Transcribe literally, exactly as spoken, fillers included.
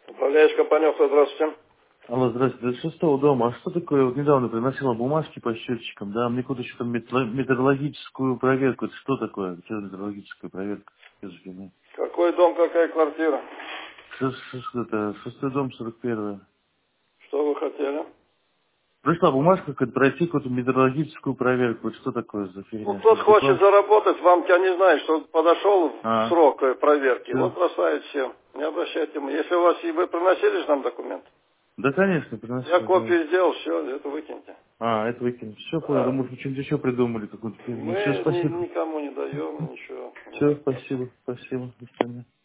Управляющий компания, здравствуйте. Алло, здравствуйте. Это шестого дома. А что такое? Вот недавно приносила бумажки по счетчикам, да? Мне куда-то что-то метро- метеорологическую проверку. Это что такое? Что метеорологическая проверка? Что за фигня? Какой дом, какая квартира? Ш- ш- ш- это, шестой дом, сорок первый. Что вы хотели? Пришла бумажка, как пройти какую-то метеорологическую проверку. Вот что такое за Ну, фигня? кто-то хочет Тепло? заработать, вам я не знаю, что подошел в А, срок э, проверки. все. Вот бросает все. Не обращайте внимания. Если у вас и вы приносили же нам документ, Да, конечно, я приносил, да. копию сделал, все, это выкиньте. А, это выкинем. Все, понял. Да. Думаю, вы что-нибудь еще придумали, какую-то фигню. Все, Мы ни- спасибо. никому не даем ничего. Все, Вот, просто. спасибо, спасибо. До свидания.